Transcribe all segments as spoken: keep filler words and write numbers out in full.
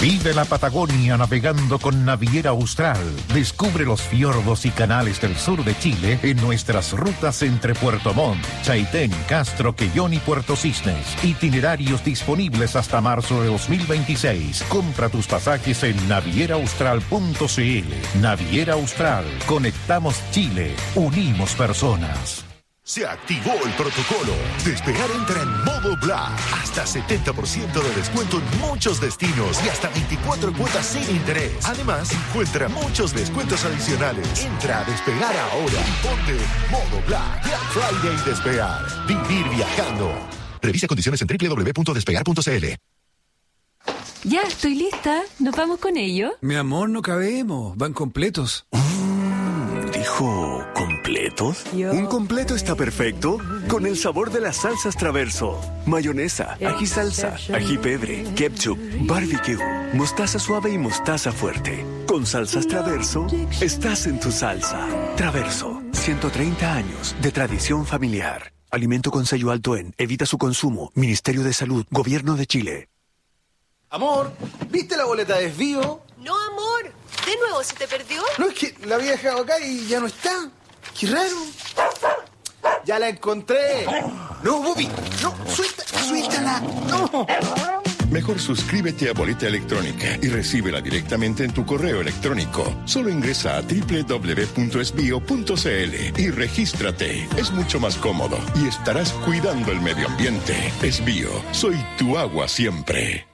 Vive la Patagonia navegando con Naviera Austral. Descubre los fiordos y canales del sur de Chile en nuestras rutas entre Puerto Montt, Chaitén, Castro, Quellón y Puerto Cisnes. Itinerarios disponibles hasta marzo de dos mil veintiséis. Compra tus pasajes en naviera austral punto c l. Naviera Austral. Conectamos Chile. Unimos personas. Se activó el protocolo. Despegar entra en modo Black. Hasta setenta por ciento de descuento en muchos destinos y hasta veinticuatro cuotas sin interés. Además, encuentra muchos descuentos adicionales. Entra a Despegar ahora y ponte modo Black. Black Friday Despegar. Vivir viajando. Revisa condiciones en doble u doble u doble u punto despegar punto c l. Ya, estoy lista. ¿Nos vamos con ello? Mi amor, no cabemos. Van completos. ¿Dijo completos? Yo... Un completo está perfecto con el sabor de las salsas Traverso. Mayonesa, ají salsa, ají pebre, ketchup, barbecue, mostaza suave y mostaza fuerte. Con salsas Traverso, estás en tu salsa. Traverso, ciento treinta años de tradición familiar. Alimento con sello alto en. Evita su consumo. Ministerio de Salud. Gobierno de Chile. Amor, ¿viste la boleta de desvío? No, amor. ¿De nuevo se te perdió? No, es que la había dejado acá y ya no está. Qué raro. Ya la encontré. No, Bobby, no, suelta, suéltala. No. Mejor suscríbete a Boleta Electrónica y recíbela directamente en tu correo electrónico. Solo ingresa a doble u doble u doble u punto esbio punto c l y regístrate. Es mucho más cómodo y estarás cuidando el medio ambiente. Esbio, soy tu agua siempre.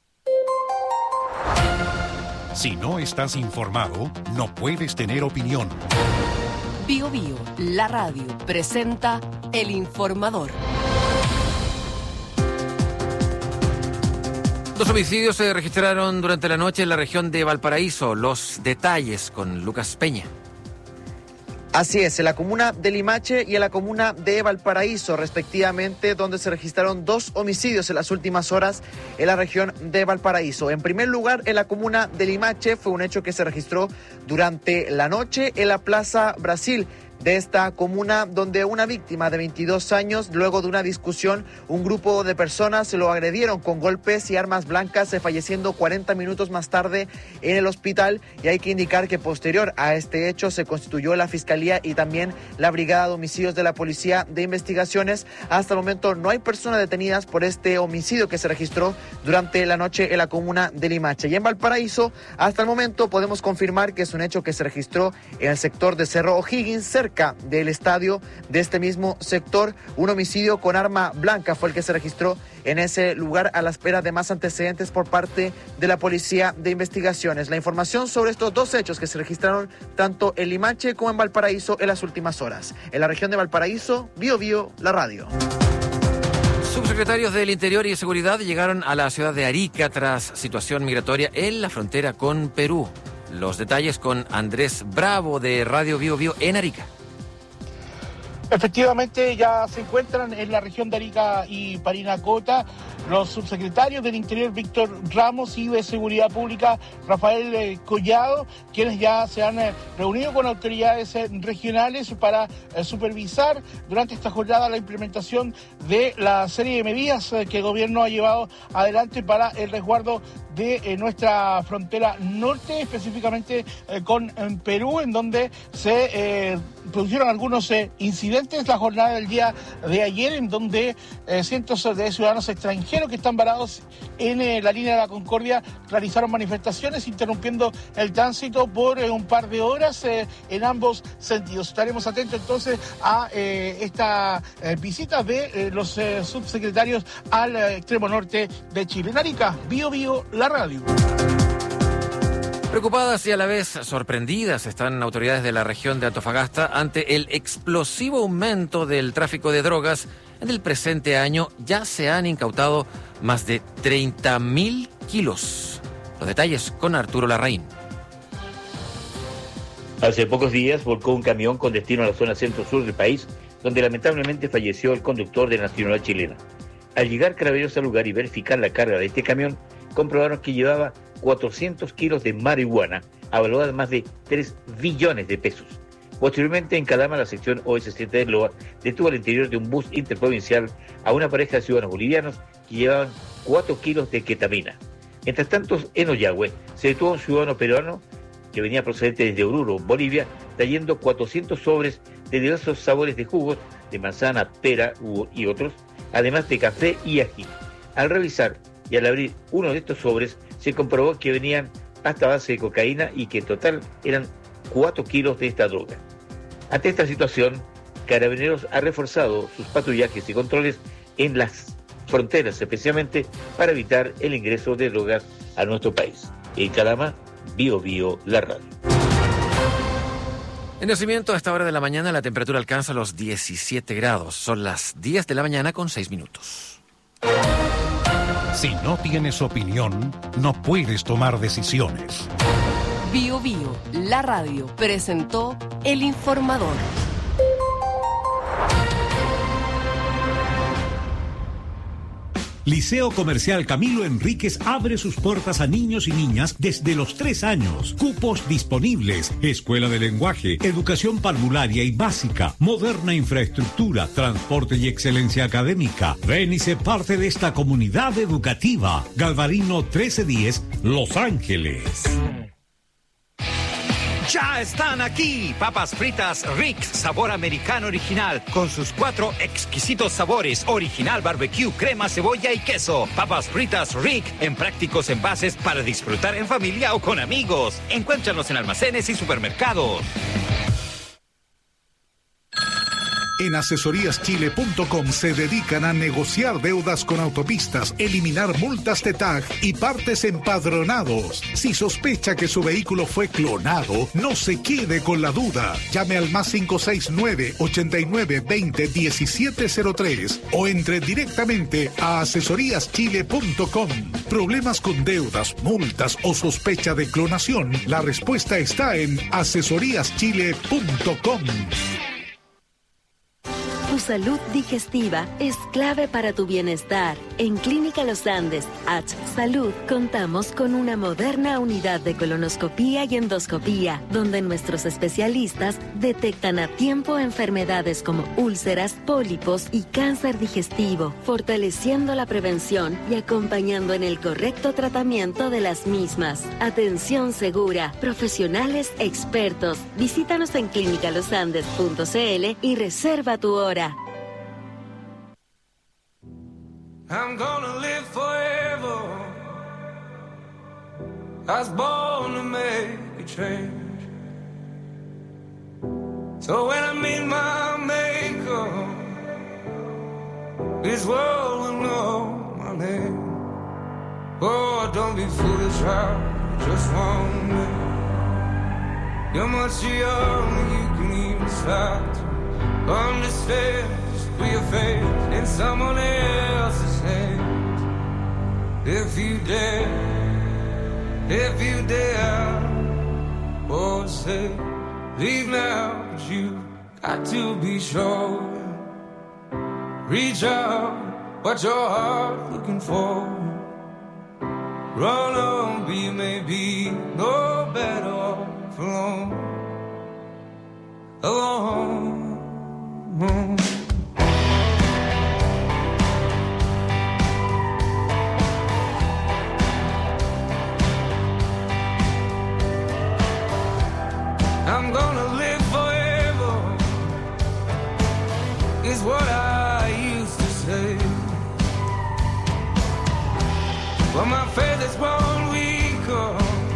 Si no estás informado, no puedes tener opinión. Bio Bio, la radio, presenta El Informador. Dos homicidios se registraron durante la noche en la región de Valparaíso. Los detalles con Lucas Peña. Así es, en la comuna de Limache y en la comuna de Valparaíso, respectivamente, donde se registraron dos homicidios en las últimas horas en la región de Valparaíso. En primer lugar, en la comuna de Limache fue un hecho que se registró durante la noche en la Plaza Brasil de esta comuna, donde una víctima de veintidós años, luego de una discusión, un grupo de personas se lo agredieron con golpes y armas blancas, falleciendo cuarenta minutos más tarde en el hospital. Y hay que indicar que posterior a este hecho se constituyó la Fiscalía y también la Brigada de Homicidios de la Policía de Investigaciones. Hasta el momento no hay personas detenidas por este homicidio que se registró durante la noche en la comuna de Limache. Y en Valparaíso, hasta el momento podemos confirmar que es un hecho que se registró en el sector de Cerro O'Higgins, cerca del estadio de este mismo sector. Un homicidio con arma blanca fue el que se registró en ese lugar, a la espera de más antecedentes por parte de la Policía de Investigaciones. La información sobre estos dos hechos que se registraron tanto en Limache como en Valparaíso en las últimas horas. En la región de Valparaíso, Bio Bio, la radio. Subsecretarios del Interior y de Seguridad llegaron a la ciudad de Arica tras situación migratoria en la frontera con Perú. Los detalles con Andrés Bravo de Radio Bio Bio en Arica. Efectivamente, ya se encuentran en la región de Arica y Parinacota los subsecretarios del Interior Víctor Ramos y de Seguridad Pública Rafael eh, Collado, quienes ya se han eh, reunido con autoridades eh, regionales para eh, supervisar durante esta jornada la implementación de la serie de medidas eh, que el gobierno ha llevado adelante para el resguardo de eh, nuestra frontera norte, específicamente eh, con en Perú, en donde se eh, produjeron algunos eh, incidentes la jornada del día de ayer, en donde eh, cientos de ciudadanos extranjeros que están varados en eh, la línea de la Concordia realizaron manifestaciones interrumpiendo el tránsito por eh, un par de horas eh, en ambos sentidos. Estaremos atentos entonces a eh, esta eh, visita de eh, los eh, subsecretarios al eh, extremo norte de Chile. En Arica, Bio Bio, la radio. Preocupadas y a la vez sorprendidas están autoridades de la región de Antofagasta ante el explosivo aumento del tráfico de drogas. En el presente año ya se han incautado más de treinta mil kilos. Los detalles con Arturo Larraín. Hace pocos días volcó un camión con destino a la zona centro-sur del país, donde lamentablemente falleció el conductor de la nacionalidad chilena. Al llegar Carabineros al lugar y verificar la carga de este camión, comprobaron que llevaba cuatrocientos kilos de marihuana, avaluada en más de tres billones de pesos. Posteriormente, en Calama, la sección O S siete de Loa detuvo al interior de un bus interprovincial a una pareja de ciudadanos bolivianos que llevaban cuatro kilos de ketamina. Mientras tanto, en Ollagüe se detuvo a un ciudadano peruano que venía procedente desde Oruro, Bolivia, trayendo cuatrocientos sobres de diversos sabores de jugos, de manzana, pera y otros, además de café y ají. Al revisar y al abrir uno de estos sobres, se comprobó que venían hasta base de cocaína y que en total eran cuatro kilos de esta droga. Ante esta situación, Carabineros ha reforzado sus patrullajes y controles en las fronteras, especialmente para evitar el ingreso de drogas a nuestro país. En Calama, Bio Bio, la radio. En Nacimiento, a esta hora de la mañana, la temperatura alcanza los diecisiete grados. Son las diez de la mañana con seis minutos. Si no tienes opinión, no puedes tomar decisiones. Bio Bio, la radio, presentó El Informador. Liceo Comercial Camilo Enríquez abre sus puertas a niños y niñas desde los tres años. Cupos disponibles. Escuela de lenguaje, educación parvularia y básica, moderna infraestructura, transporte y excelencia académica. Ven y sé parte de esta comunidad educativa. Galvarino trece diez, Los Ángeles. Ya están aquí, papas fritas Rick, sabor americano original, con sus cuatro exquisitos sabores, original barbecue, crema, cebolla y queso. Papas fritas Rick, en prácticos envases para disfrutar en familia o con amigos. Encuéntralos en almacenes y supermercados. En asesorías chile punto com se dedican a negociar deudas con autopistas, eliminar multas de T A G y partes empadronados. Si sospecha que su vehículo fue clonado, no se quede con la duda. Llame al más cinco seis nueve, ochenta y nueve, veinte, diecisiete cero tres o entre directamente a asesorías chile punto com. ¿Problemas con deudas, multas o sospecha de clonación? La respuesta está en asesorías chile punto com. Tu salud digestiva es clave para tu bienestar. En Clínica Los Andes, H Salud, contamos con una moderna unidad de colonoscopía y endoscopía, donde nuestros especialistas detectan a tiempo enfermedades como úlceras, pólipos y cáncer digestivo, fortaleciendo la prevención y acompañando en el correcto tratamiento de las mismas. Atención segura, profesionales expertos. Visítanos en clínica los andes punto c l y reserva tu hora. I'm gonna live forever. I was born to make a change. So when I meet my maker, this world will know my name. Oh, don't be foolish, I just want me. You're much young, you can even start to understand with your faith in someone else's hands. If you dare, if you dare, oh say, leave now, but you got to be sure. Reach out, what your heart looking for. Run on, be maybe no better off alone, alone. I'm gonna live forever, is what I used to say. But my faith has grown weaker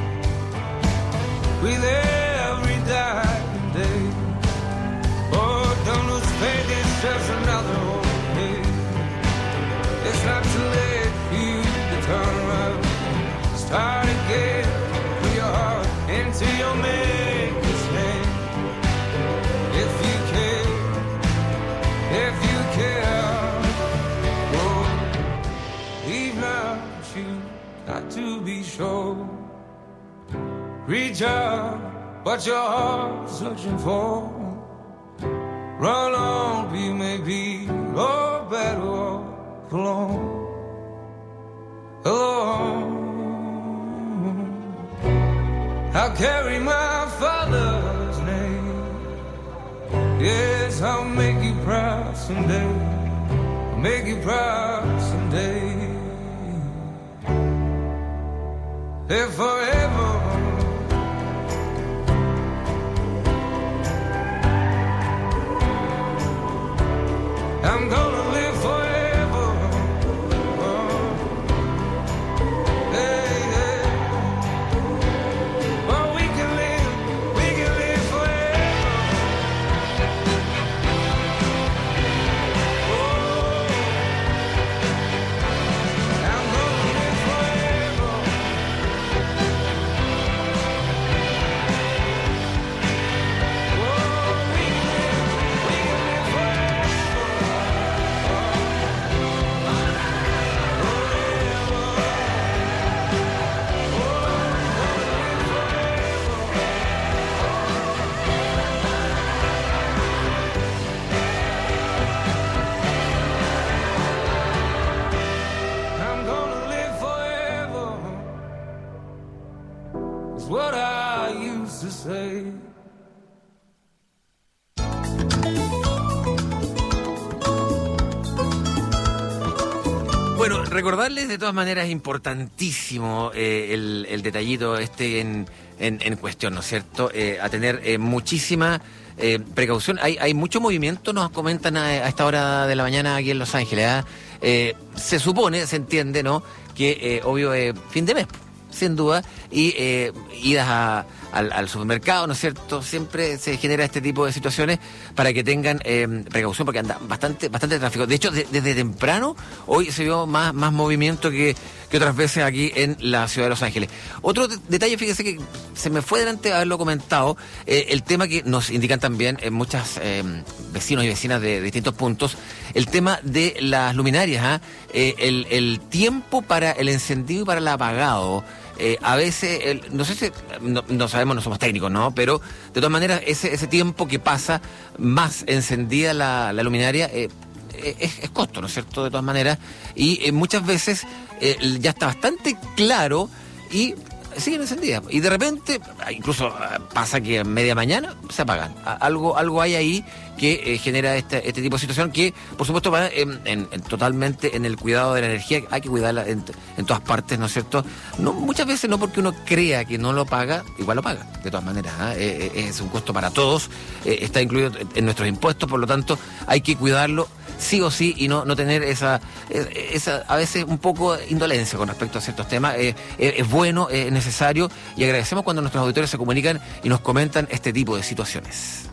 with every dying day. Oh, don't lose faith, it's just another old day. It's not too late for you to turn around. Start again, put your heart into your maker's hand. If you care, if you care, oh, leave now, but you got to be sure. Reach out, what your heart's searching for. Run on, be maybe, oh, better off alone, alone. I'll carry my father's name. Yes, I'll make you proud someday. I'll make you proud someday. live forever. I'm gonna live forever. Oh. Hey, hey. Oh, we can live, we can live forever. Oh. I'm gonna live forever. Oh, we can live, we can live forever. I'm gonna live forever, is what I used to say. Bueno, recordarles de todas maneras importantísimo eh, el, el detallito este en, en, en cuestión, ¿no es cierto? Eh, a tener eh, muchísima eh, precaución. Hay, hay mucho movimiento, nos comentan a, a esta hora de la mañana aquí en Los Ángeles. ¿eh? Eh, se supone, se entiende, ¿no? Que eh, obvio, eh, fin de mes, sin duda, y eh, idas a, al, al supermercado, ¿no es cierto? Siempre se genera este tipo de situaciones para que tengan eh, precaución, porque anda bastante bastante tráfico. De hecho, de, desde temprano, hoy se vio más, más movimiento que, que otras veces aquí en la ciudad de Los Ángeles. Otro de, detalle, fíjese que se me fue delante de haberlo comentado, eh, el tema que nos indican también en muchas eh, vecinos y vecinas de, de distintos puntos, el tema de las luminarias, ¿eh? Eh, el, el tiempo para el encendido y para el apagado. Eh, a veces, el, no sé si, no, no sabemos, no somos técnicos, ¿no? Pero de todas maneras, ese, ese tiempo que pasa más encendida la, la luminaria eh, es, es costo, ¿no es cierto? De todas maneras, y eh, muchas veces eh, ya está bastante claro y siguen encendidas. Y de repente, incluso pasa que a media mañana se apagan. Algo, algo hay ahí que eh, genera este, este tipo de situación que, por supuesto, va en, en, en, totalmente en el cuidado de la energía. Hay que cuidarla en, en todas partes, ¿no es cierto? No, muchas veces no porque uno crea que no lo paga, igual lo paga, de todas maneras. ¿eh? Eh, es un costo para todos, eh, está incluido en nuestros impuestos, por lo tanto, hay que cuidarlo sí o sí y no, no tener esa, esa, a veces un poco indolencia con respecto a ciertos temas. Eh, eh, es bueno, es necesario, y agradecemos cuando nuestros auditores se comunican y nos comentan este tipo de situaciones.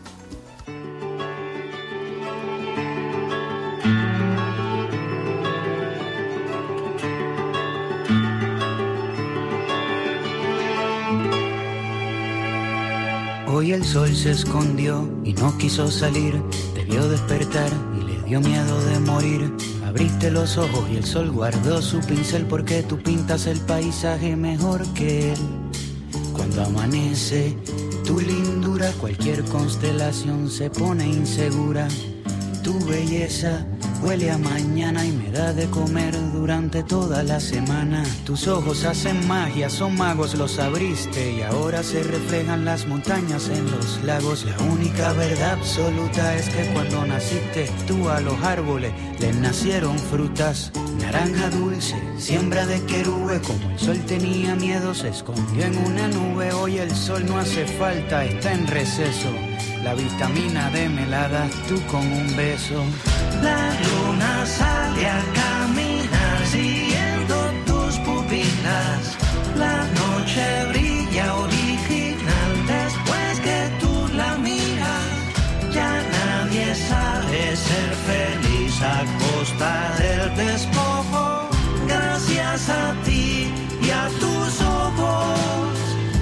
Hoy el sol se escondió y no quiso salir, debió despertar y le dio miedo de morir. Abriste los ojos y el sol guardó su pincel, porque tú pintas el paisaje mejor que él. Cuando amanece tu lindura, cualquier constelación se pone insegura. Tu belleza huele a mañana y me da de comer durante toda la semana. Tus ojos hacen magia, son magos, los abriste y ahora se reflejan las montañas en los lagos. La única verdad absoluta es que cuando naciste tú a los árboles les nacieron frutas. Naranja dulce, siembra de querube, como el sol tenía miedo se escondió en una nube. Hoy el sol no hace falta, está en receso. La vitamina D me la das tú con un beso. La luna sale a caminar siguiendo tus pupilas. La noche brilla original después que tú la miras. Ya nadie sabe ser feliz a costa del despojo. Gracias a ti y a tus ojos.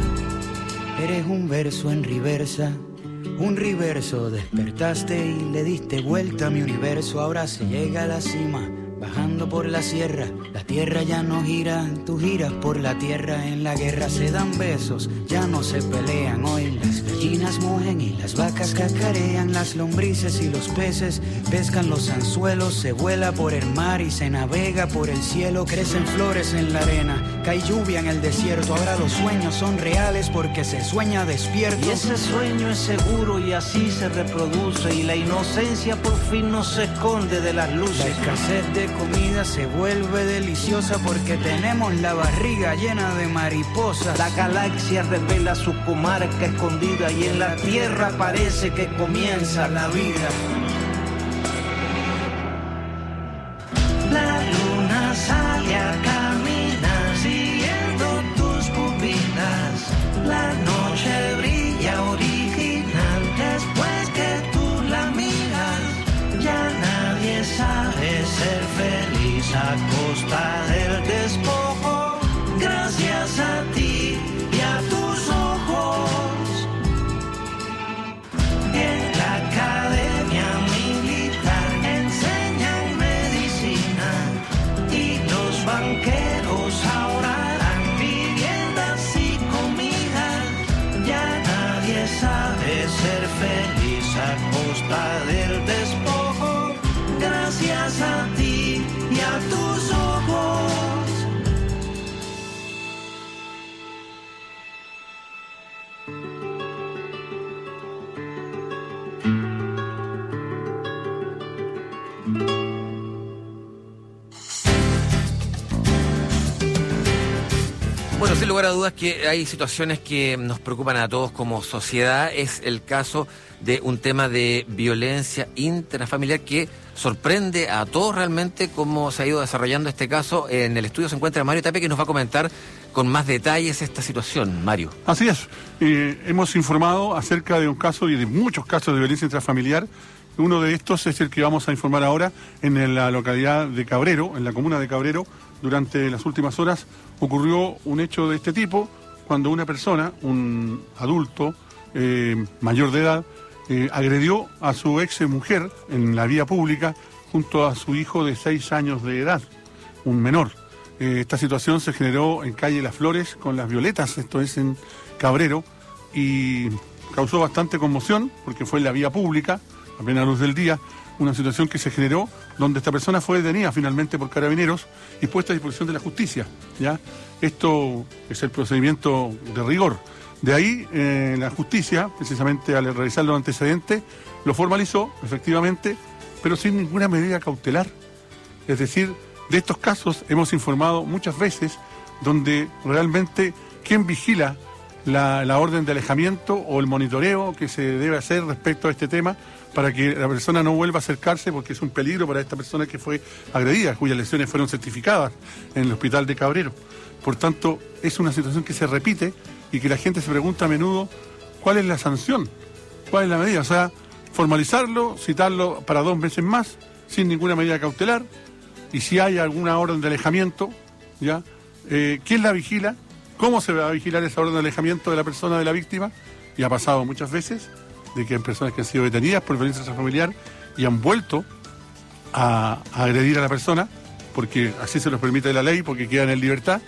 Eres un verso en reversa. Un reverso, despertaste y le diste vuelta a mi universo. Ahora se llega a la cima, bajando por la sierra. La tierra ya no gira, tú giras por la tierra. En la guerra se dan besos, ya no se pelean. Hoy las gallinas mugen y las vacas cacarean. Las lombrices y los peces pescan los anzuelos. Se vuela por el mar y se navega por el cielo. Crecen flores en la arena, cae lluvia en el desierto. Ahora los sueños son reales porque se sueña despierto. Y ese sueño es seguro y así se reproduce. Y la inocencia por fin no se esconde de las luces. La escasez de comida se vuelve deliciosa porque tenemos la barriga llena de mariposas. La galaxia revela su comarca escondida y en la tierra parece que comienza la vida. La luna sale a caminar siguiendo tus pupilas. La noche brilla original después que tú la miras. Ya nadie sabe ser feliz a costa del despojo. Gracias a ti y a tus ojos. En la academia militar enseñan medicina y los banqueros ahora dan viviendas y comida. Ya nadie sabe ser feliz a costa del despojo. Gracias a ti y a tus ojos. Bueno, sin lugar a dudas que hay situaciones que nos preocupan a todos como sociedad. Es el caso de un tema de violencia intrafamiliar que sorprende a todos realmente cómo se ha ido desarrollando este caso. En el estudio se encuentra Mario Tapia, que nos va a comentar con más detalles esta situación. Mario. Así es. Eh, hemos informado acerca de un caso y de muchos casos de violencia intrafamiliar. Uno de estos es el que vamos a informar ahora en la localidad de Cabrero, en la comuna de Cabrero. Durante las últimas horas ocurrió un hecho de este tipo cuando una persona, un adulto eh, mayor de edad, eh, agredió a su ex mujer en la vía pública junto a su hijo de seis años de edad, un menor. Eh, esta situación se generó en calle Las Flores con Las Violetas, esto es en Cabrero, y causó bastante conmoción porque fue en la vía pública, a plena luz del día, una situación que se generó donde esta persona fue detenida finalmente por carabineros y puesta a disposición de la justicia, ¿ya? Esto es el procedimiento de rigor. De ahí eh, la justicia, precisamente al revisar los antecedentes, lo formalizó, efectivamente, pero sin ninguna medida cautelar. Es decir, de estos casos hemos informado muchas veces donde realmente quien vigila la, la orden de alejamiento o el monitoreo que se debe hacer respecto a este tema para que la persona no vuelva a acercarse porque es un peligro para esta persona que fue agredida, cuyas lesiones fueron certificadas en el hospital de Cabrero. Por tanto, es una situación que se repite y que la gente se pregunta a menudo cuál es la sanción, cuál es la medida. O sea, formalizarlo, citarlo para dos meses más, sin ninguna medida cautelar, y si hay alguna orden de alejamiento, ¿ya? Eh, ¿quién la vigila? ¿Cómo se va a vigilar esa orden de alejamiento de la persona, de la víctima? Y ha pasado muchas veces de que hay personas que han sido detenidas por violencia intrafamiliar y han vuelto a, a agredir a la persona, porque así se los permite la ley, porque quedan en libertad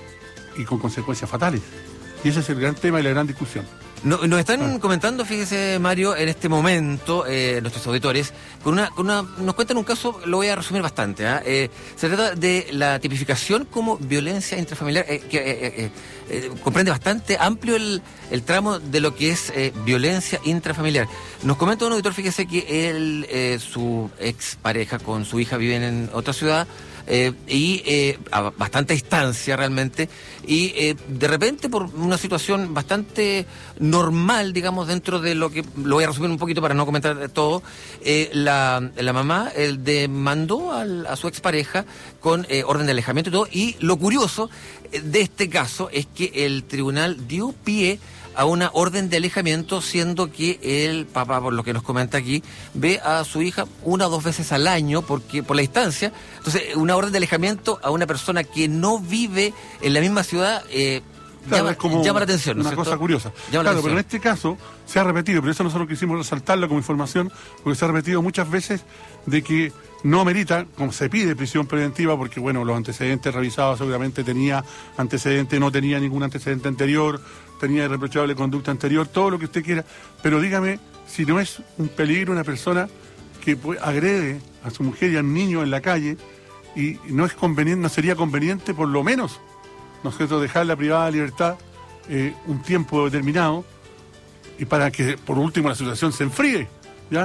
y con consecuencias fatales. Y ese es el gran tema y la gran discusión. No, nos están ah. comentando, fíjese Mario, en este momento, eh, nuestros auditores, con una, con una, nos cuentan un caso, lo voy a resumir bastante. ¿eh? Eh, se trata de la tipificación como violencia intrafamiliar, eh, que eh, eh, eh, comprende bastante amplio el, el tramo de lo que es eh, violencia intrafamiliar. Nos comenta un auditor, fíjese que él, eh, su ex pareja con su hija viven en otra ciudad, Eh, y eh, a bastante distancia realmente, y eh, de repente por una situación bastante normal, digamos, dentro de lo que, lo voy a resumir un poquito para no comentar todo, eh, la, la mamá eh, demandó al, a su expareja con eh, orden de alejamiento y todo, y lo curioso eh, de este caso es que el tribunal dio pie a una orden de alejamiento, siendo que el papá, por lo que nos comenta aquí, ve a su hija una o dos veces al año porque por la distancia. Entonces, una orden de alejamiento a una persona que no vive en la misma ciudad eh, claro, llama, es como llama la atención, ¿no es una cierto? cosa curiosa. Llama claro, pero en este caso se ha repetido, pero eso nosotros quisimos resaltarlo como información, porque se ha repetido muchas veces de que no amerita, como se pide, prisión preventiva, porque bueno, los antecedentes revisados seguramente tenía antecedentes, no tenía ningún antecedente anterior, tenía irreprochable conducta anterior, todo lo que usted quiera, pero dígame si no es un peligro una persona que agrede a su mujer y a un niño en la calle, y no es conveniente, no sería conveniente por lo menos, nosotros dejarla privada de libertad eh, un tiempo determinado, y para que por último la situación se enfríe, ¿ya?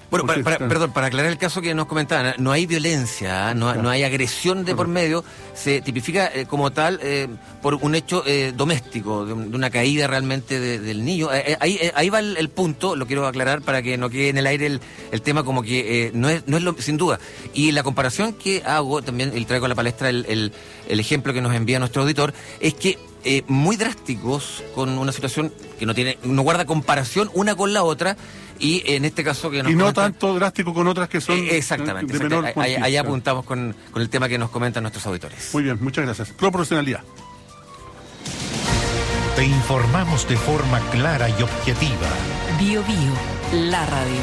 Bueno, para, para, perdón, para aclarar el caso que nos comentaban, no hay violencia, no, no hay agresión de por medio, se tipifica eh, como tal eh, por un hecho eh, doméstico, de, un, de una caída realmente de, del niño. Eh, eh, ahí, eh, ahí va el, el punto, lo quiero aclarar para que no quede en el aire el, el tema como que eh, no es, no es lo, sin duda. Y la comparación que hago, también y traigo a la palestra el, el, el ejemplo que nos envía nuestro auditor, es que eh, muy drásticos con una situación que no tiene, no guarda comparación una con la otra. Y en este caso que nos Y no comentan, tanto drástico con otras que son eh, exactamente, de menor exactamente. Ahí, ahí cuantía. apuntamos con, con el tema que nos comentan nuestros auditores. Muy bien, muchas gracias. Proporcionalidad. Te informamos de forma clara y objetiva. Bio Bio, la radio.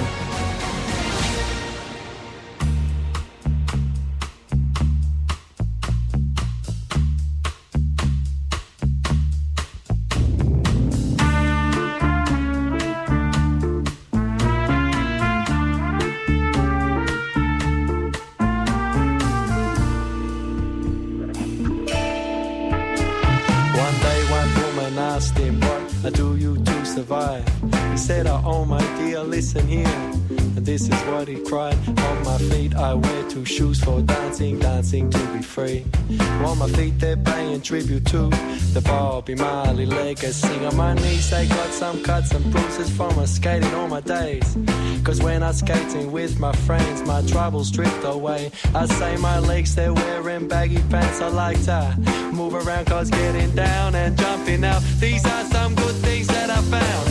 asked him, what do you to survive? He said, oh, oh my dear, listen here. And this is what he cried. On my feet I wear two shoes for dancing, dancing to be free. On my feet they're paying tribute to the Bobby Marley legacy. On my knees they got some cuts and bruises from a skating all my days. Cause when I'm skating with my friends, my troubles drift away. I say my legs, they're wearing baggy pants. I like to move around cause getting down and jumping out. These are some good things that I found.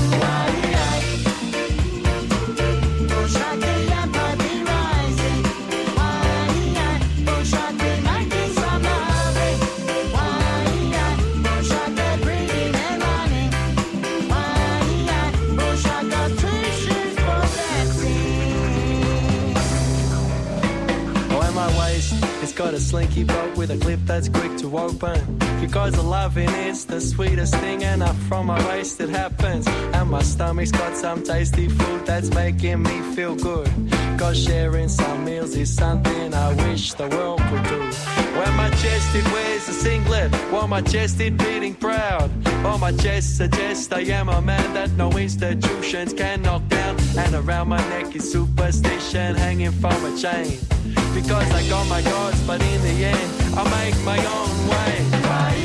It's got a slinky bolt with a clip that's quick to open. Because the loving is the sweetest thing, and up from my waist it happens. And my stomach's got some tasty food that's making me feel good. Cause sharing some meals is something I wish the world could do. When my chest it wears a singlet, while my chest it beating proud. While my chest suggests I am a man that no institutions can knock down. And around my neck is superstition hanging from a chain. Because I got my gods, but in the end, I make my own way.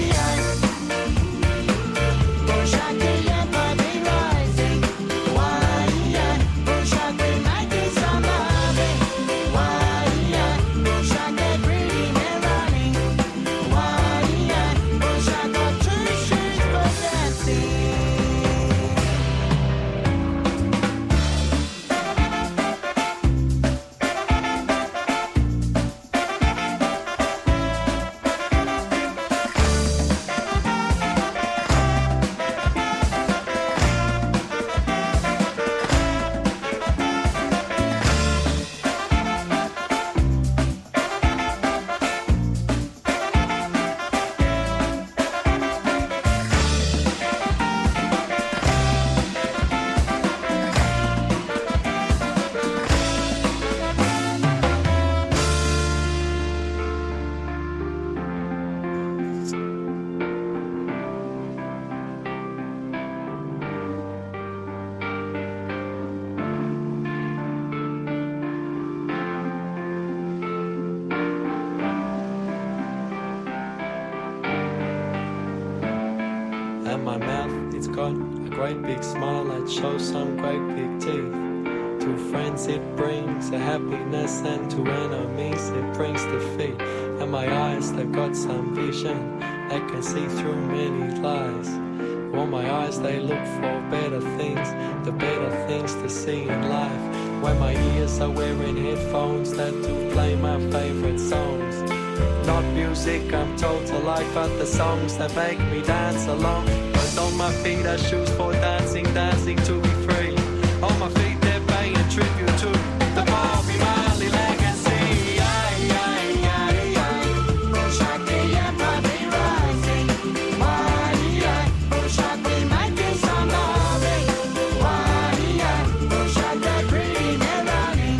Show some great big teeth. To friends it brings a happiness, and to enemies it brings defeat. And my eyes, they've got some vision, they can see through many lies. All my eyes, they look for better things, the better things to see in life. When my ears are wearing headphones that do play my favorite songs. Not music I'm told to like, but the songs that make me dance along. Cause on my feet are shoes for dancing, dancing to be free. On my feet they're paying tribute to the Bobby Marley legacy. Aye, aye, aye, aye. Bushaki and Bobby rising. Why, aye. Bushaki making some loving. Why, aye. Bushaki green and running.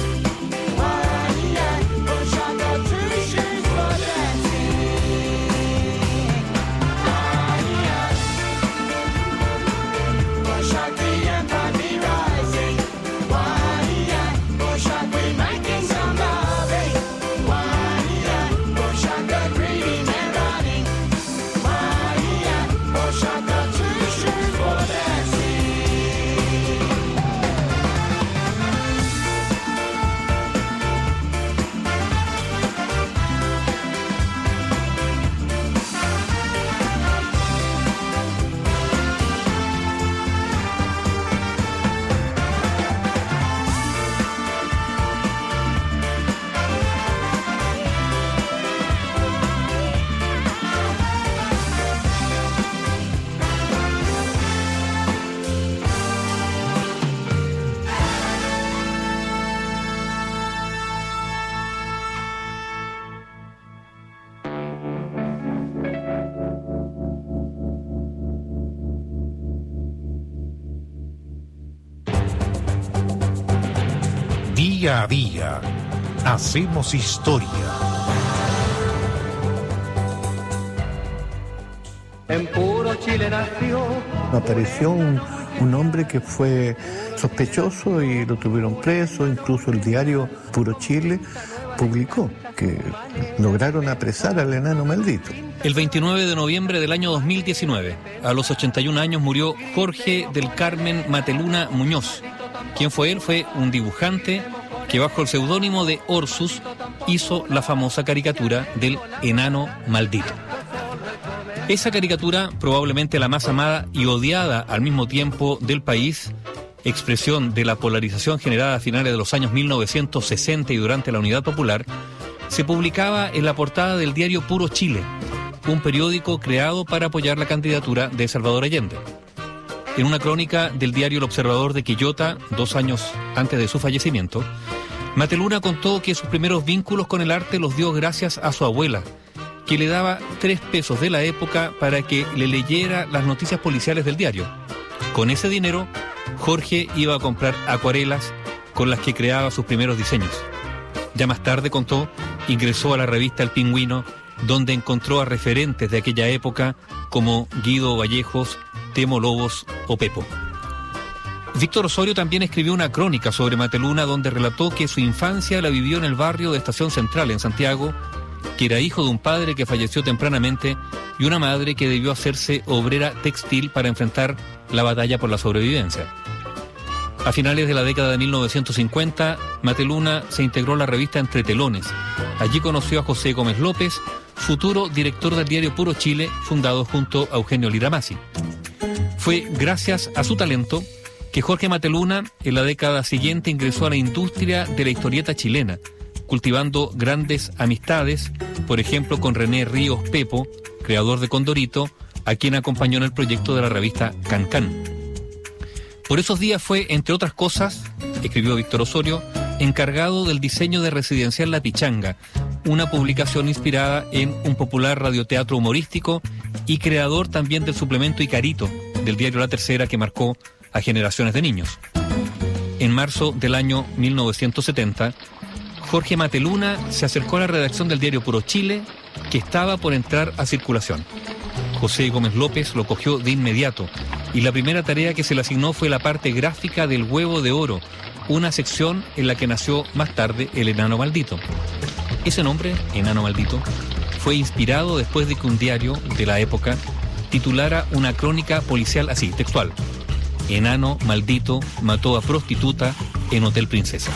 Why, aye. Bushaki two shoes for dancing. Why, aye. Bushaki and Bobby rising. Why, aye. Día a día hacemos historia. En puro Chile nació. Apareció un, un hombre que fue sospechoso y lo tuvieron preso, incluso el diario Puro Chile publicó que lograron apresar al enano maldito. El veintinueve de noviembre del año dos mil diecinueve, a los ochenta y un años, murió Jorge del Carmen Mateluna Muñoz. ¿Quién fue él? Fue un dibujante que bajo el seudónimo de Orsus hizo la famosa caricatura del enano maldito. Esa caricatura, probablemente la más amada y odiada al mismo tiempo del país, expresión de la polarización generada a finales de los años mil novecientos sesenta y durante la Unidad Popular, se publicaba en la portada del diario Puro Chile, un periódico creado para apoyar la candidatura de Salvador Allende. En una crónica del diario El Observador de Quillota, dos años antes de su fallecimiento, Mateluna contó que sus primeros vínculos con el arte los dio gracias a su abuela, que le daba tres pesos de la época para que le leyera las noticias policiales del diario. Con ese dinero, Jorge iba a comprar acuarelas con las que creaba sus primeros diseños. Ya más tarde, contó, ingresó a la revista El Pingüino, donde encontró a referentes de aquella época como Guido Vallejos, Temo Lobos o Pepo. Víctor Osorio también escribió una crónica sobre Mateluna donde relató que su infancia la vivió en el barrio de Estación Central, en Santiago, que era hijo de un padre que falleció tempranamente y una madre que debió hacerse obrera textil para enfrentar la batalla por la sobrevivencia. A finales de la década de mil novecientos cincuenta, Mateluna se integró a la revista Entre Telones. Allí conoció a José Gómez López, futuro director del diario Puro Chile, fundado junto a Eugenio Lira Masi. Fue gracias a su talento que Jorge Mateluna en la década siguiente ingresó a la industria de la historieta chilena, cultivando grandes amistades, por ejemplo con René Ríos Pepo, creador de Condorito, a quien acompañó en el proyecto de la revista Can Can. Por esos días fue, entre otras cosas, escribió Víctor Osorio, encargado del diseño de Residencial La Pichanga, una publicación inspirada en un popular radioteatro humorístico y creador también del suplemento Icarito, del diario La Tercera, que marcó a generaciones de niños. En marzo del año mil novecientos setenta, Jorge Mateluna se acercó a la redacción del diario Puro Chile, que estaba por entrar a circulación. José Gómez López lo cogió de inmediato, y la primera tarea que se le asignó fue la parte gráfica del Huevo de Oro, una sección en la que nació más tarde el enano maldito. Ese nombre, enano maldito, fue inspirado después de que un diario de la época titulara una crónica policial así, textual: enano maldito mató a prostituta en Hotel Princesa.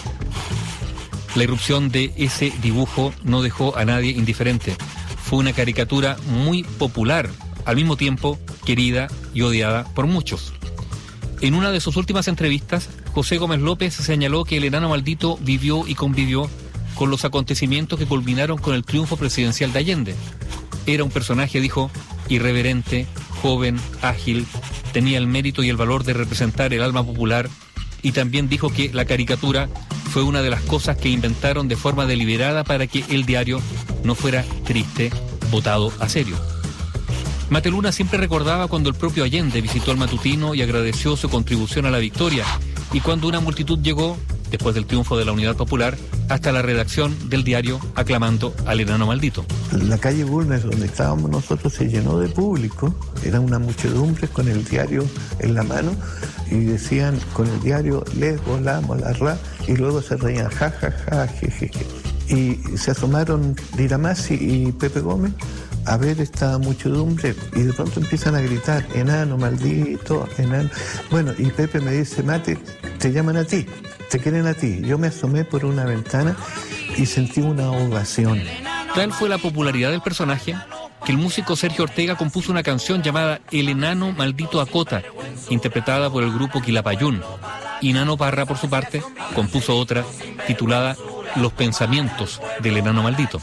La irrupción de ese dibujo no dejó a nadie indiferente. Fue una caricatura muy popular, al mismo tiempo querida y odiada por muchos. En una de sus últimas entrevistas, José Gómez López señaló que el enano maldito vivió y convivió con los acontecimientos que culminaron con el triunfo presidencial de Allende. Era un personaje, dijo, irreverente, joven, ágil, tenía el mérito y el valor de representar el alma popular, y también dijo que la caricatura fue una de las cosas que inventaron de forma deliberada para que el diario no fuera triste, botado a serio. Mateluna siempre recordaba cuando el propio Allende visitó al matutino y agradeció su contribución a la victoria, y cuando una multitud llegó, después del triunfo de la Unidad Popular, hasta la redacción del diario aclamando al enano maldito. La calle Bulnes, donde estábamos nosotros, se llenó de público. Era una muchedumbre con el diario en la mano y decían con el diario les volamos la ra, y luego se reían ja ja ja je, je, je. Y se asomaron Lira Masi y Pepe Gómez a ver esta muchedumbre, y de pronto empiezan a gritar enano maldito, enano. Bueno, y Pepe me dice: Mate, te llaman a ti, te quieren a ti. Yo me asomé por una ventana y sentí una ovación. Tal fue la popularidad del personaje que el músico Sergio Ortega compuso una canción llamada El enano maldito acota, interpretada por el grupo Quilapayún. Y Nano Parra, por su parte, compuso otra titulada Los pensamientos del enano maldito.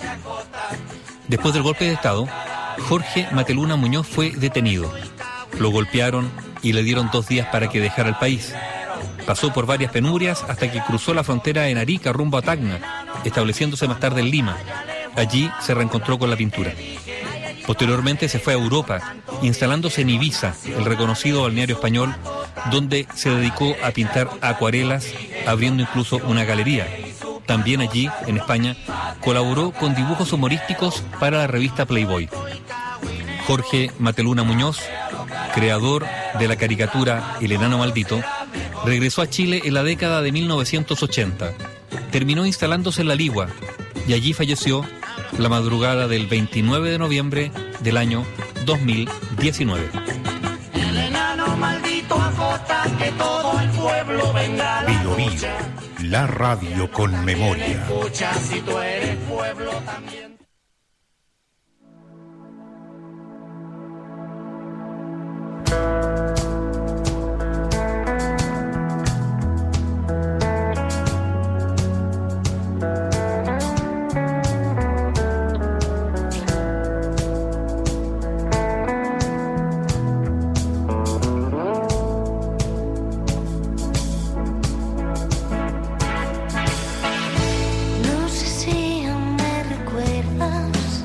Después del golpe de Estado, Jorge Mateluna Muñoz fue detenido. Lo golpearon y le dieron dos días para que dejara el país. Pasó por varias penurias hasta que cruzó la frontera en Arica rumbo a Tacna, estableciéndose más tarde en Lima. Allí se reencontró con la pintura. Posteriormente se fue a Europa, instalándose en Ibiza, el reconocido balneario español, donde se dedicó a pintar acuarelas, abriendo incluso una galería. también allí, en España, colaboró con dibujos humorísticos para la revista Playboy. Jorge Mateluna Muñoz, creador de la caricatura El Enano Maldito, regresó a Chile en la década de mil novecientos ochenta. Terminó instalándose en La Ligua y allí falleció la madrugada del veintinueve de noviembre del año dos mil diecinueve. El enano maldito acota que todo el pueblo venga a la Bilorío, la radio con memoria. escucha si tú eres pueblo también. No sé si aún me recuerdas.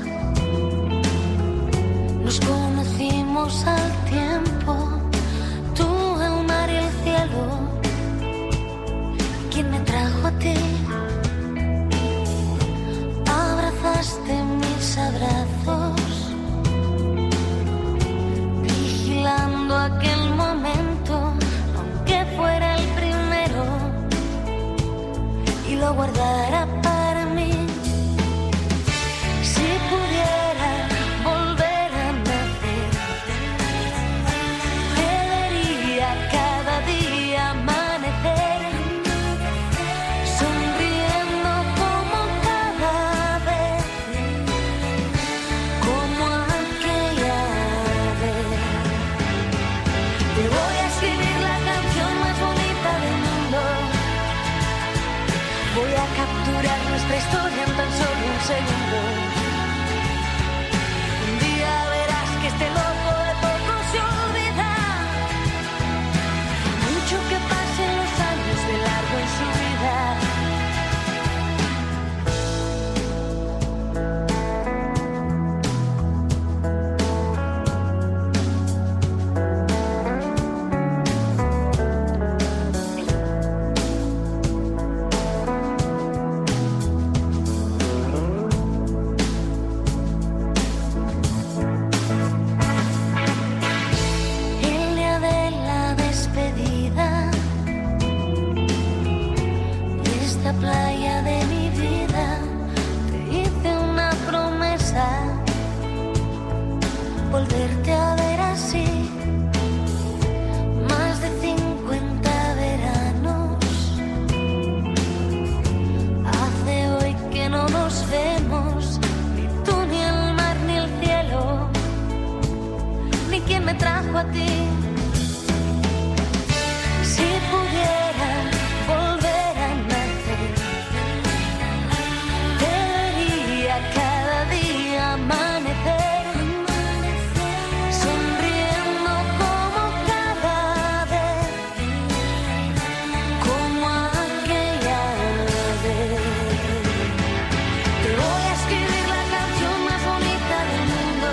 Nos conocimos al tiempo, tú, el mar y el cielo. ¿Quién me trajo a ti? Abrazaste mis abrazos, vigilando aquel momento, aunque fuera el primero, y lo guardara para mí. Si pudiera volver a nacer, pediría cada día amanecer, sonriendo como cada vez, como aquella vez. Te voy a escribir la canción más bonita del mundo. Voy a capturar nuestra historia en tan solo un segundo. Un día verás que este loco de poco se olvida. Mucho que pasen los años de largo en su vida. El día de la despedida de esta playa de mi vida, te hice una promesa, volverte a ver así. Más de cincuenta veranos hace hoy que no nos vemos, ni tú, ni el mar, ni el cielo, ni quien me trajo a ti. Si pudiera volver a nacer, debería cada día amanecer, sonriendo como cada vez, como aquella vez. Te voy a escribir la canción más bonita del mundo.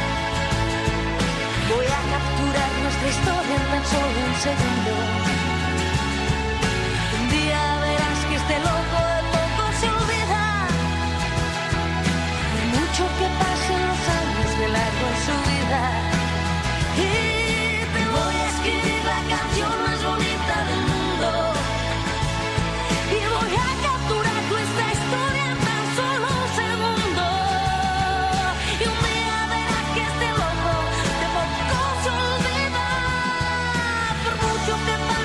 Voy a capturar nuestra historia en tan solo un segundo. Un día verás que este loco de poco se olvida. Por mucho que pasen los años de largo en su vida. Y te voy a escribir la canción más bonita del mundo. Y voy a capturar nuestra historia en tan solo un segundo. Y un día verás que este loco de poco se olvida. Por mucho que pase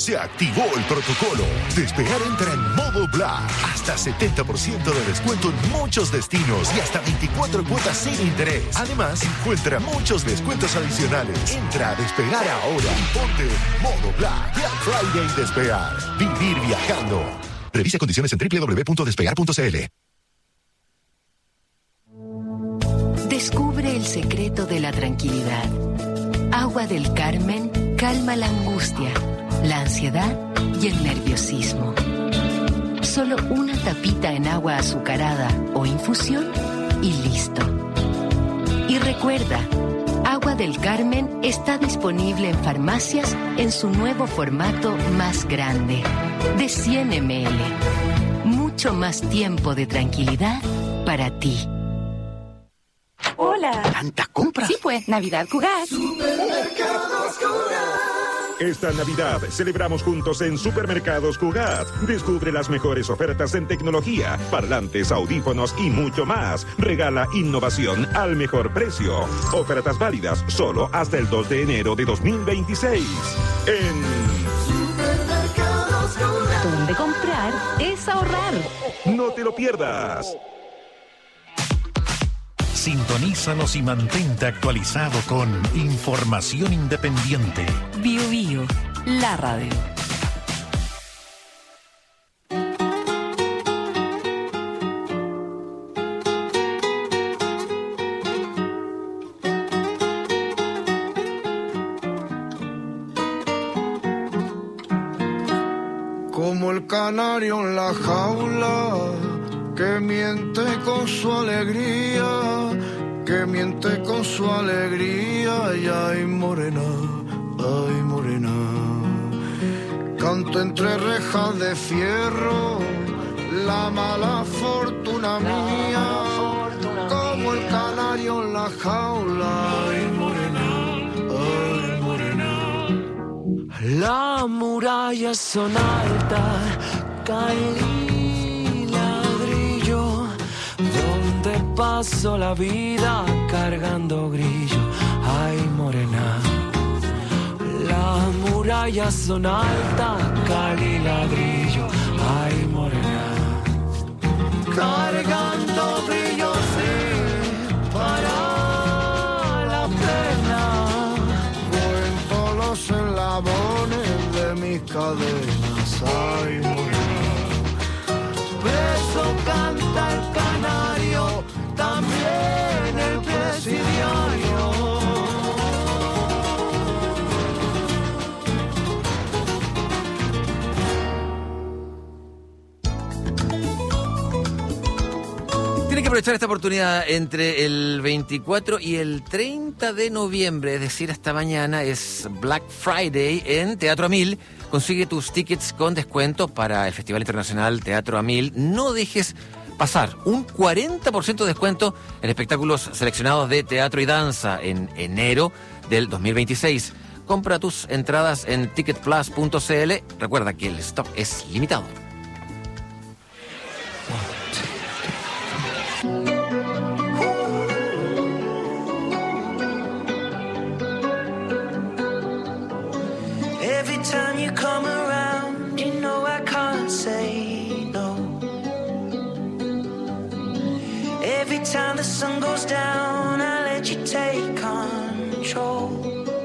Se activó el protocolo. Despegar entra en modo Black. Hasta setenta por ciento de descuento en muchos destinos y hasta veinticuatro cuotas sin interés. Además, encuentra muchos descuentos adicionales. Entra a Despegar ahora y ponte modo Black. Black Friday Despegar. Vivir viajando. Revisa condiciones en doble u doble u doble u punto despegar punto c l. Descubre el secreto de la tranquilidad. Agua del Carmen calma la angustia, la ansiedad y el nerviosismo. Solo una tapita en agua azucarada o infusión y listo. Y recuerda, Agua del Carmen está disponible en farmacias en su nuevo formato más grande, de cien mililitros. Mucho más tiempo de tranquilidad para ti. Hola. ¿Tantas compras? Sí, pues, Navidad Cugat. Supermercados Cugat. Esta Navidad celebramos juntos en Supermercados Cugat. Descubre las mejores ofertas en tecnología, parlantes, audífonos y mucho más. Regala innovación al mejor precio. Ofertas válidas solo hasta el dos de enero de dos mil veintiséis. En Supermercados Cugat. Donde comprar es ahorrar. No te lo pierdas. Sintonízanos y mantente actualizado con información independiente. Bio Bio, la radio. Como el canario en la jaula, que miente con su alegría, que miente con su alegría, y ay morena, ay morena. Canto entre rejas de fierro, la mala fortuna mía, como el canario en la jaula, ay morena, ay morena. Las murallas son altas, caen paso la vida cargando grillo, ay morena. Las murallas son altas, cal y ladrillo, ay morena. Cargando grillo, sí, para la pena. Cuento los eslabones de mis cadenas, ay morena. Beso canta el canario, también el presidiario. Tiene que aprovechar esta oportunidad entre el veinticuatro y el treinta de noviembre, es decir, hasta mañana es Black Friday en Teatro a Mil. Consigue tus tickets con descuento para el Festival Internacional Teatro a Mil. No dejes pasar un cuarenta por ciento de descuento en espectáculos seleccionados de teatro y danza en enero del dos mil veintiséis. Compra tus entradas en ticket plus punto c l. Recuerda que el stock es limitado. Every time you come around, you know I can't say no. Every time the sun goes down, I let you take control.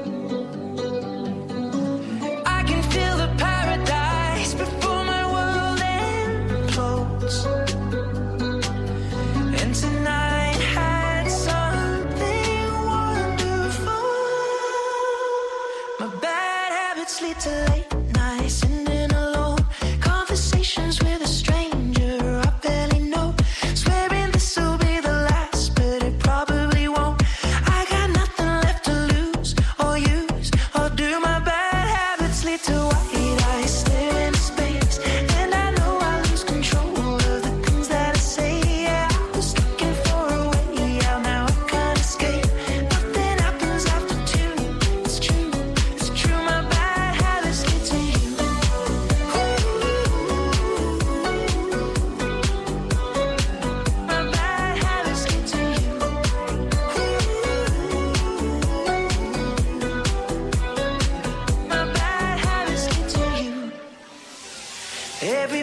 I can feel the paradise before my world implodes. And tonight had something wonderful. My bad habits lead to late nights, sitting alone. Conversations with a stranger I barely know. Swearing this'll be the last, but it probably won't. I got nothing left to lose,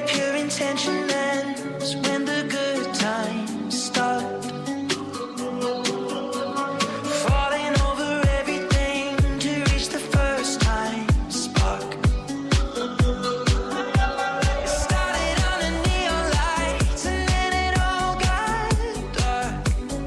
pure intention ends when the good times start. Falling over everything to reach the first time spark. It started on the neon lights and then it all got dark.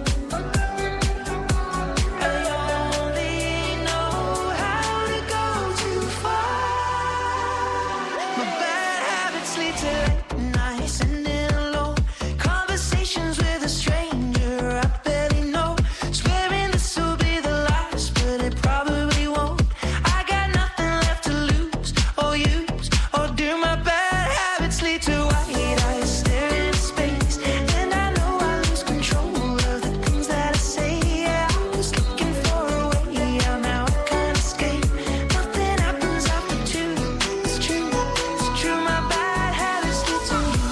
I only know how to go too far. My bad habits lead to late nights and then alone conversations with a stranger I barely know. Swearing this will be the last, but it probably won't. I got nothing left to lose or use or do. My bad habits lead to white eyes staring into space, and I know I lose control of the things that I say. Yeah, I was looking for a way out, now I can't escape. Nothing happens after two. It's true, it's true. My bad habits lead to you.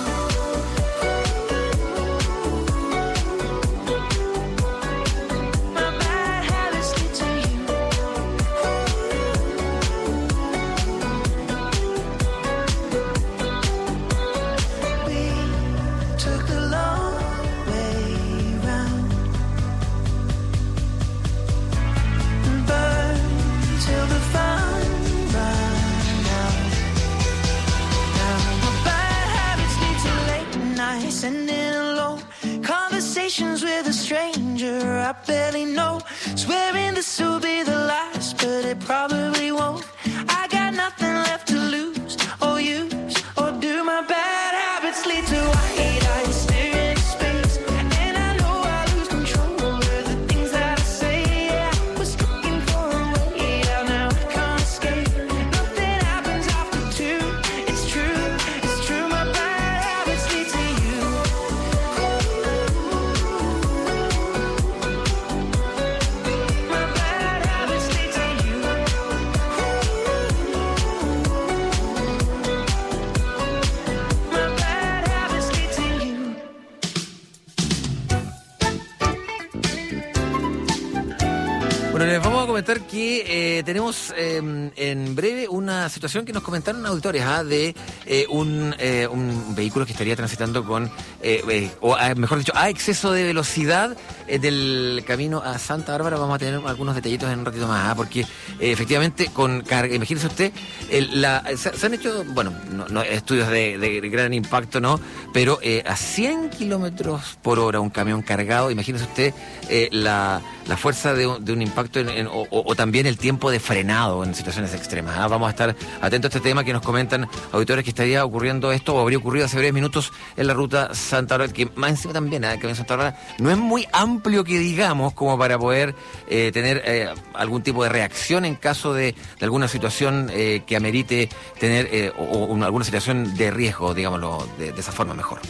My bad habits lead to you. We took the long way round, burned till the fun ran out. Now my bad habits lead to late nights and then alone conversations with a stranger I barely know. Swearing this will be the last, but it probably won't. I got nothing left to lose or use or do. My bad habits lead to white eyes staring into space, and I know I lose control of the things that I say. Yeah, I was looking for a way out, now I can't escape. Nothing happens after two. It's true, it's true. My bad habits lead to you. My bad habits lead to you. My bad habits lead to you. Bueno, les vamos a comentar que eh, tenemos eh, en breve una situación que nos comentaron auditores ¿ah? de eh, un, eh, un vehículo que estaría transitando con, eh, eh, o ah, mejor dicho, a exceso de velocidad eh, del camino a Santa Bárbara. Vamos a tener algunos detallitos en un ratito más, ¿ah? porque eh, efectivamente con carga, imagínense usted, el, la, se, se han hecho, bueno, no, no, estudios de, de gran impacto, ¿no? Pero eh, a cien kilómetros por hora un camión cargado, imagínese usted eh, la, la fuerza de un, de un impacto en, en, o, o también el tiempo de frenado en situaciones extremas. ¿ah? Vamos a estar atentos a este tema que nos comentan auditores que estaría ocurriendo esto o habría ocurrido hace breves minutos en la ruta Santa Bárbara, que más encima también, ¿eh? que en Santa Bárbara no es muy amplio que digamos como para poder eh, tener eh, algún tipo de reacción en caso de, de alguna situación eh, que amerite tener eh, o, o una- alguna situación de riesgo, digámoslo de, de esa forma mejor.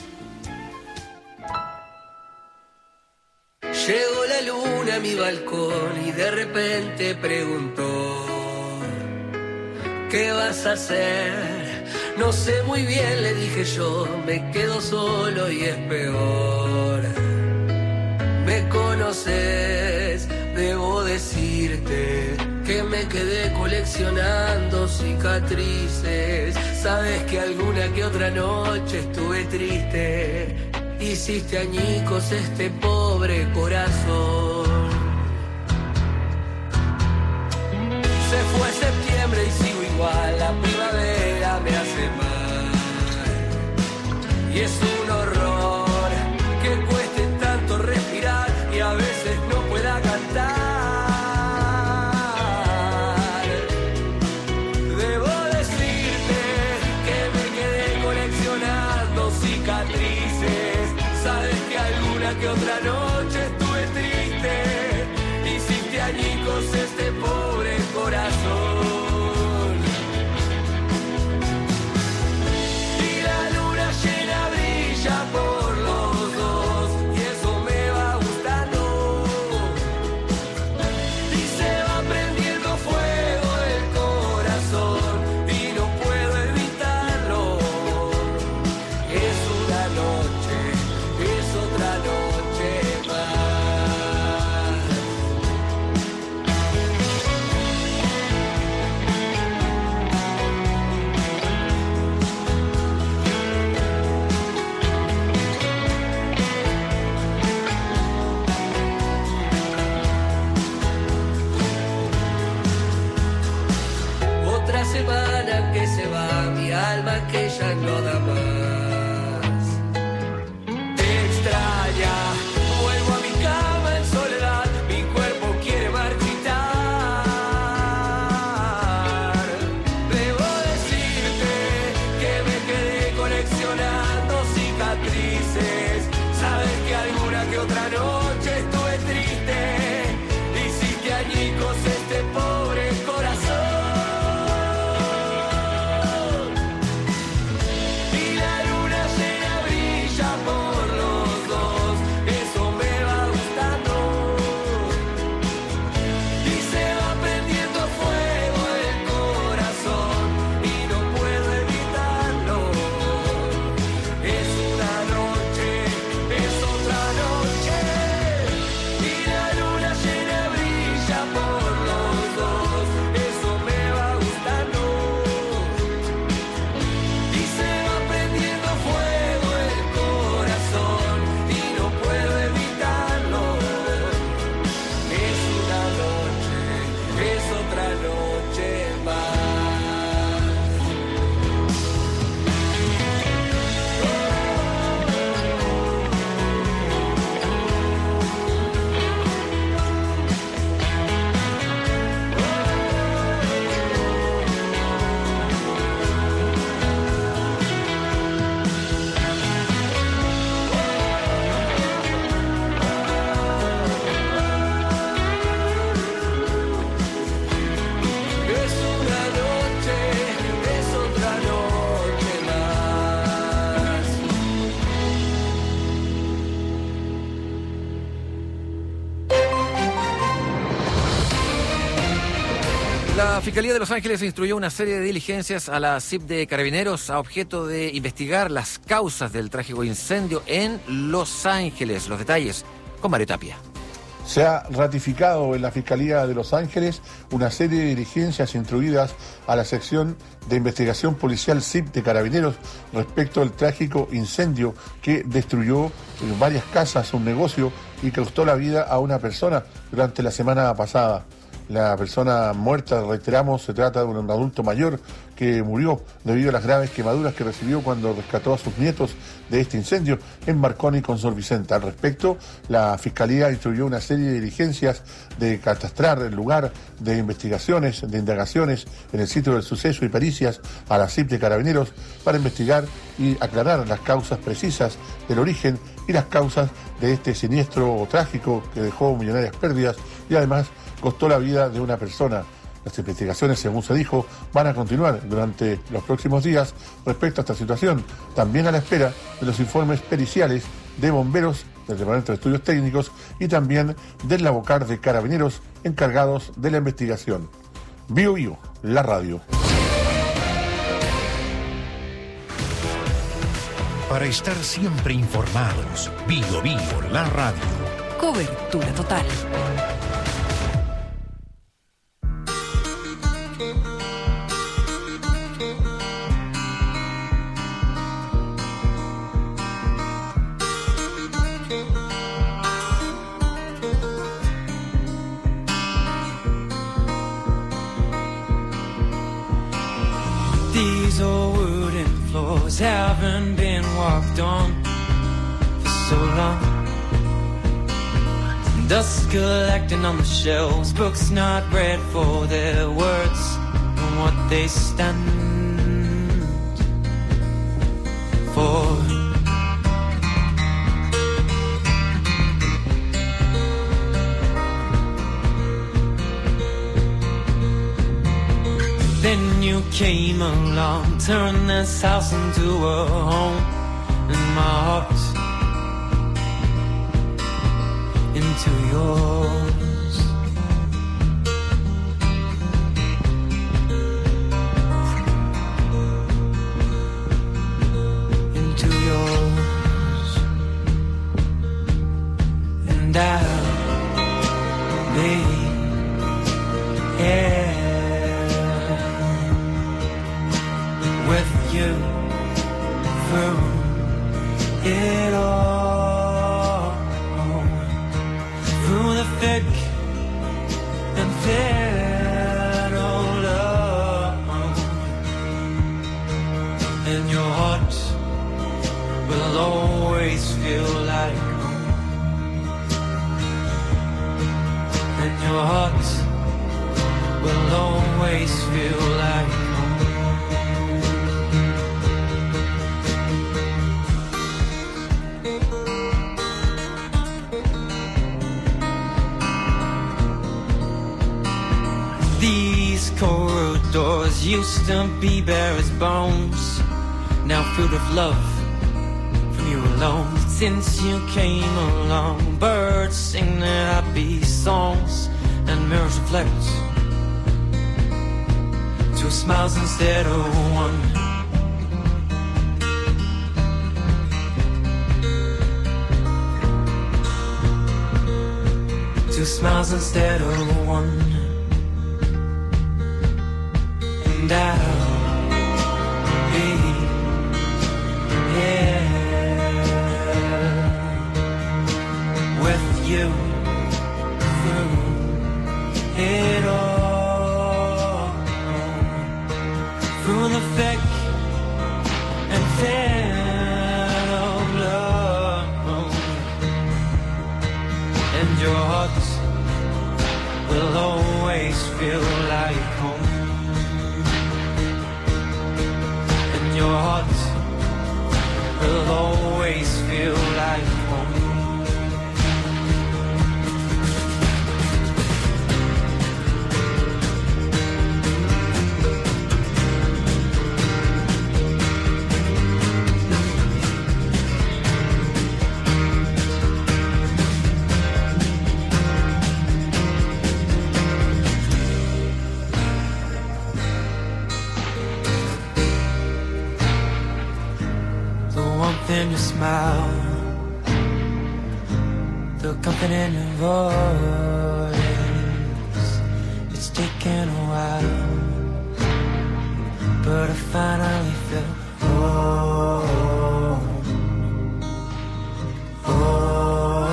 Llegó la luna a mi balcón y de repente preguntó: ¿qué vas a hacer? No sé muy bien, le dije yo, me quedo solo y es peor. Me conoces, debo decirte que me quedé coleccionando cicatrices. Sabes que alguna que otra noche estuve triste. Hiciste añicos este pobre corazón. Se fue septiembre y sigo igual, la primavera me hace mal. Y es un horror que cueste tanto respirar y a veces no pueda cantar. Debo decirte que me quedé coleccionando cicatrices. Sabes que alguna que otra noche estuve triste. Hiciste añicos este pobre corazón. Y la luna llena brilla por los dos y eso me va gustando. Y se va prendiendo fuego el corazón y no puedo evitarlo. Es una noche, es otra noche más. otra noche estuve triste, hiciste añicos este pobre corazón. Y la luna llena brilla por los dos, eso me va gustando. Y se va prendiendo fuego el corazón y no puedo evitarlo. Es una noche, es otra noche. Y la luna llena brilla por los dos, eso me va gustando. Y se va prendiendo fuego el corazón y no puedo evitarlo. Es una noche, es otra noche más. Es una noche, es otra noche más. La Fiscalía de Los Ángeles instruyó una serie de diligencias a la C I P de Carabineros a objeto de investigar las causas del trágico incendio en Los Ángeles. Los detalles con Mario Tapia. Se ha ratificado en la Fiscalía de Los Ángeles una serie de diligencias instruidas a la sección de investigación policial C I P de Carabineros respecto al trágico incendio que destruyó varias casas, un negocio y que costó la vida a una persona durante la semana pasada. La persona muerta, reiteramos, se trata de un adulto mayor que murió debido a las graves quemaduras que recibió cuando rescató a sus nietos de este incendio en Marconi con Sor Vicenta. Al respecto, la Fiscalía instruyó una serie de diligencias de catastrar el lugar, de investigaciones, de indagaciones en el sitio del suceso y pericias a la C I P de Carabineros para investigar y aclarar las causas precisas del origen y las causas de este siniestro trágico que dejó millonarias pérdidas y además costó la vida de una persona. Las investigaciones, según se dijo, van a continuar durante los próximos días respecto a esta situación, también a la espera de los informes periciales de bomberos, del Departamento de Estudios Técnicos y también del Labocar de Carabineros encargados de la investigación. Bio Bio, la radio. Para estar siempre informados, Bio Bio, la radio. Cobertura total. These old wooden floors haven't been walked on for so long. Dust collecting on the shelves, books not read for their words and what they stand for. Then you came along, turned this house into a home, and my heart into yours. Into yours. And I'll be here with you through it all, through the thick and thin, oh love, and your heart will always feel like home, and your heart will always feel like home. Flowers used to be bare as bones, now filled with love from you alone. Since you came along, birds sing their happy songs and mirrors reflect two smiles instead of one. Two smiles instead of one. And I'll be here with you through it all, through the thick and thin of love, and your heart will always feel like home. And your heart will always feel like home. In your smile, the comfort in your voice. It's taken a while, but I finally feel oh, oh.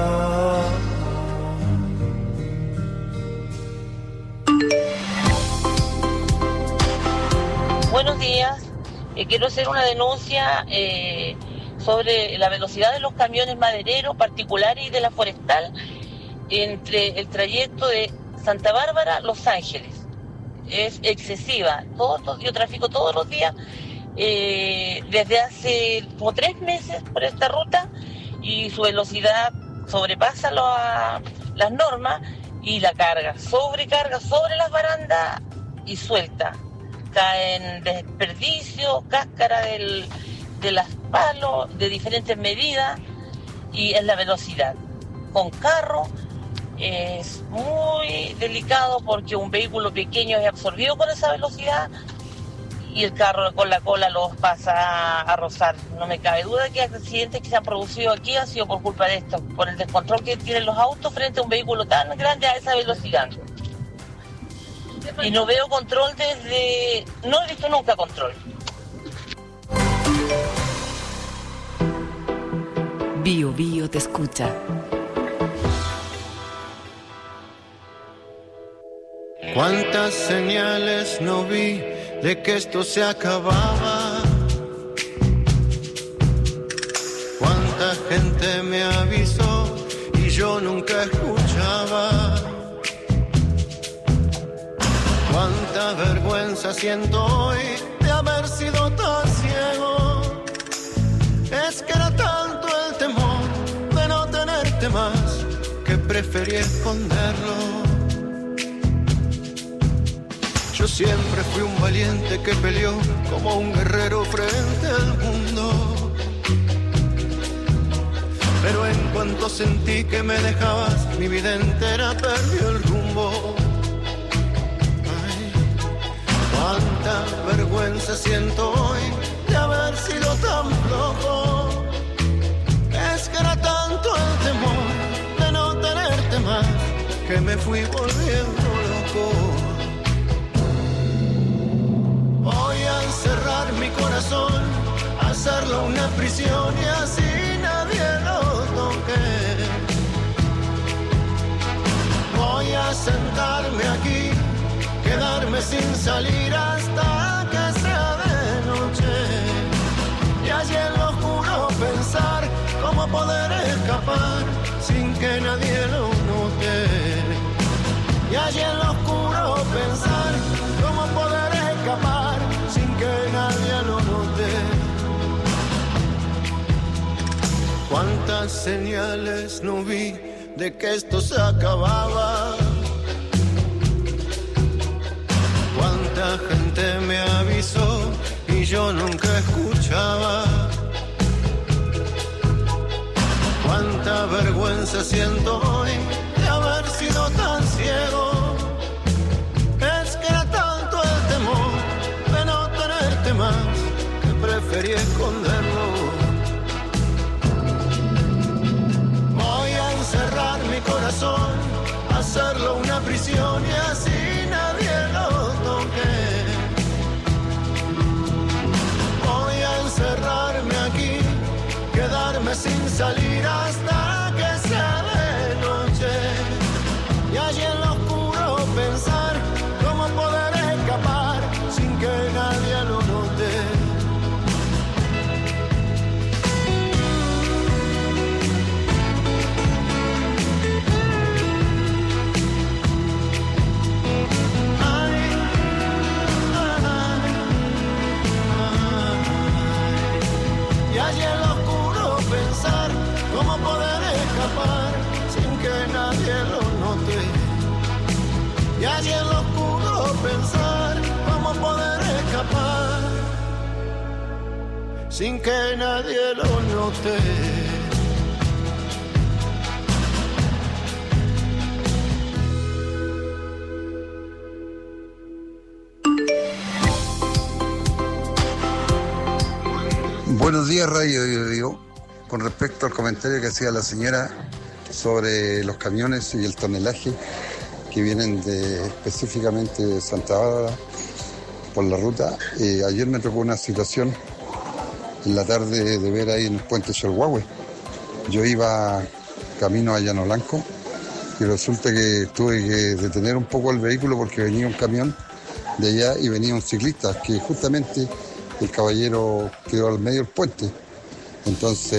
Buenos días. Eh, quiero hacer una denuncia eh, sobre la velocidad de los camiones madereros particulares y de la forestal entre el trayecto de Santa Bárbara a Los Ángeles. Es excesiva. Todos los, yo trafico todos los días eh, desde hace como tres meses por esta ruta y su velocidad sobrepasa lo, a, las normas y la carga, sobrecarga sobre las barandas y suelta. Caen desperdicios, cáscara del, de las palos de diferentes medidas y es la velocidad. Con carro es muy delicado porque un vehículo pequeño es absorbido con esa velocidad y el carro con la cola los pasa a, a rozar. No me cabe duda que accidentes que se han producido aquí han sido por culpa de esto, por el descontrol que tienen los autos frente a un vehículo tan grande a esa velocidad. Y no veo control desde... No he visto nunca control. Bio Bio te escucha. Cuántas señales no vi de que esto se acababa. Cuánta gente me avisó y yo nunca escuchaba. Cuánta vergüenza siento hoy de haber sido tan ciego. Es que era tanto el temor de no tenerte más que preferí esconderlo. Yo siempre fui un valiente que peleó como un guerrero frente al mundo. Pero en cuanto sentí que me dejabas, mi vida entera perdió el rumbo. Cuánta vergüenza siento hoy de haber sido tan flojo. Es que era tanto el temor de no tenerte más que me fui volviendo loco. Voy a encerrar mi corazón, hacerlo una prisión y así nadie lo toque. Voy a sentarme aquí, quedarme sin salir hasta que sea de noche. Y allí en lo oscuro pensar cómo poder escapar sin que nadie lo note. Y allí en lo oscuro pensar cómo poder escapar sin que nadie lo note. Cuántas señales no vi de que esto se acababa. la gente me avisó y yo nunca escuchaba. Cuánta vergüenza siento hoy de haber sido tan ciego. Es que era tanto el temor de no tenerte más que preferí esconderlo. Voy a encerrar mi corazón, hacerlo una prisión y así nadie lo toque. Voy a encerrarme aquí, quedarme sin salir hasta que sea de noche. Y allí en lo oscuro pensar cómo poder escapar sin que nadie lo note. Y en lo oscuro pensar cómo poder escapar sin que nadie lo note. Y allí en lo oscuro pensar cómo poder escapar sin que nadie lo note. Buenos días, Radio Bio. Con respecto al comentario que hacía la señora sobre los camiones y el tonelaje que vienen de, específicamente de Santa Bárbara por la ruta, eh, ayer me tocó una situación en la tarde de ver ahí en el puente Cholhuahue. Yo iba camino a Llano Blanco y resulta que tuve que detener un poco el vehículo porque venía un camión de allá y venía un ciclista que justamente el caballero quedó al medio del puente. Entonces